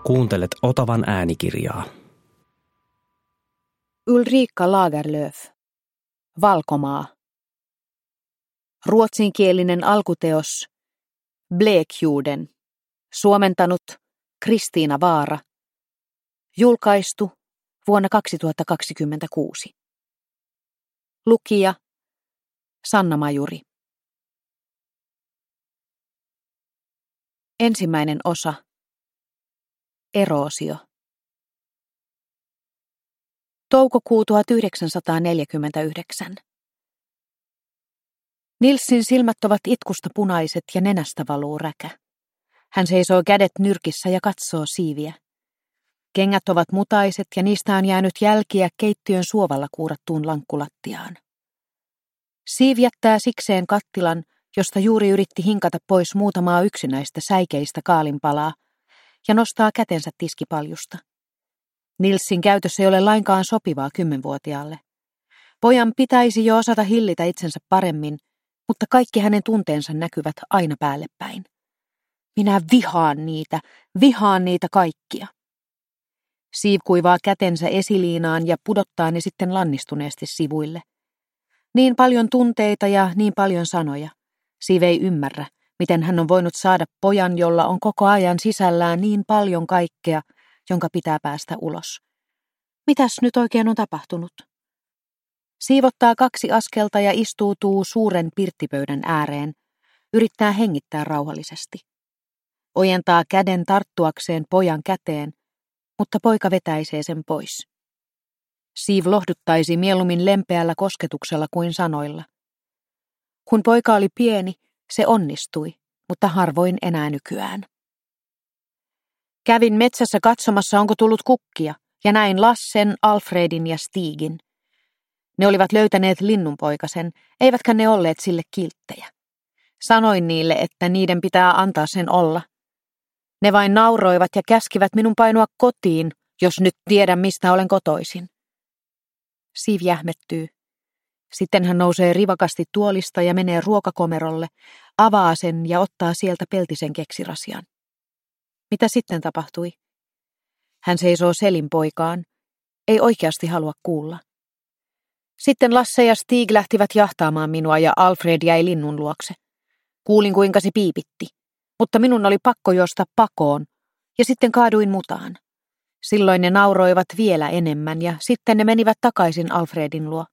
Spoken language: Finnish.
Kuuntelet Otavan äänikirjaa. Ulrika Lagerlöf. Valkomaa. Ruotsinkielinen alkuteos Blekjorden. Suomentanut Kristiina Vaara. Julkaistu vuonna 2026. Lukija Sanna Majuri. Ensimmäinen osa. Eroosio. Toukokuu 1949. Nilsin silmät ovat itkusta punaiset ja nenästä valuu räkä. Hän seisoo kädet nyrkissä ja katsoo Siiviä. Kengät ovat mutaiset ja niistä on jäänyt jälkiä keittiön suovalla kuurattuun lankkulattiaan. Siiv jättää sikseen kattilan, josta juuri yritti hinkata pois muutamaa yksinäistä säikeistä kaalinpalaa, ja nostaa kätensä tiskipaljusta. Nilsin käytös ei ole lainkaan sopivaa 10-vuotiaalle. Pojan pitäisi jo osata hillitä itsensä paremmin, mutta kaikki hänen tunteensa näkyvät aina päälle päin. Minä vihaan niitä kaikkia. Siiv kuivaa kätensä esiliinaan ja pudottaa ne sitten lannistuneesti sivuille. Niin paljon tunteita ja niin paljon sanoja. Siiv ei ymmärrä, miten hän on voinut saada pojan, jolla on koko ajan sisällään niin paljon kaikkea, jonka pitää päästä ulos. Mitäs nyt oikein on tapahtunut? Siivottaa 2 askelta ja istuutuu suuren pirttipöydän ääreen. Yrittää hengittää rauhallisesti. Ojentaa käden tarttuakseen pojan käteen, mutta poika vetäisee sen pois. Siiv lohduttaisi mieluummin lempeällä kosketuksella kuin sanoilla. Kun poika oli pieni, se onnistui, mutta harvoin enää nykyään. Kävin metsässä katsomassa, onko tullut kukkia, ja näin Lassen, Alfredin ja Stigin. Ne olivat löytäneet linnunpoikasen, eivätkä ne olleet sille kilttejä. Sanoin niille, että niiden pitää antaa sen olla. Ne vain nauroivat ja käskivät minun painua kotiin, jos nyt tiedän, mistä olen kotoisin. Siiv jähmettyy. Sitten hän nousee rivakasti tuolista ja menee ruokakomerolle, avaa sen ja ottaa sieltä peltisen keksirasian. Mitä sitten tapahtui? Hän seisoo selin poikaan. Ei oikeasti halua kuulla. Sitten Lasse ja Stig lähtivät jahtaamaan minua ja Alfred jäi linnun luokse. Kuulin, kuinka se piipitti, mutta minun oli pakko juosta pakoon ja sitten kaaduin mutaan. Silloin ne nauroivat vielä enemmän ja sitten ne menivät takaisin Alfredin luo.